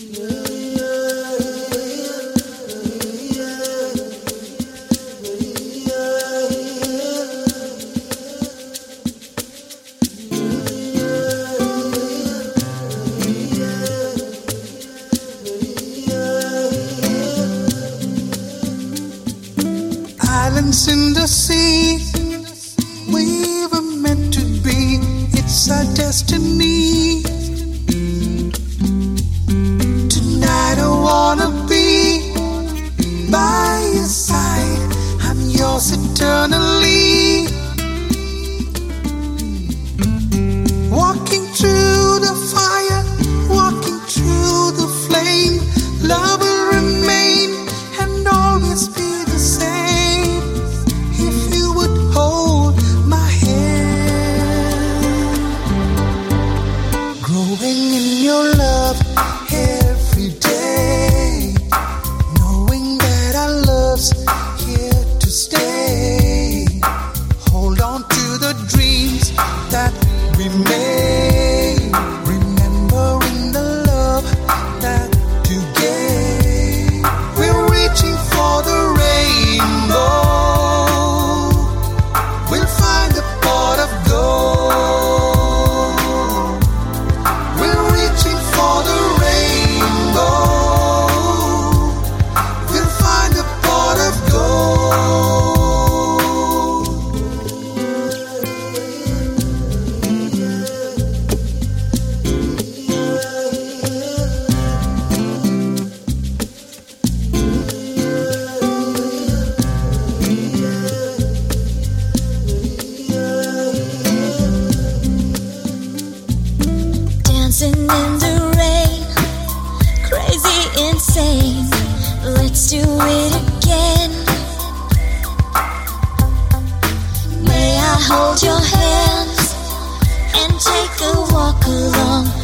Islands in the sea, we were meant to be. It's our destiny. Tonight I wanna be by your side. I'm yours eternally. Walking through the fire, walking through the flame. Love will remain and always be the same. If you would hold my hand, growing in your love every day, knowing that our love's here to stay. Hold on to the dreams that we made, remembering the love that you gave. We're reaching for the rainbow. We'll find the pot of gold. We're reaching for the rainbow. We'll find the pot of gold. Dancing in the rain, crazy, insane. Let's do it again. May I hold your hands and take a walk along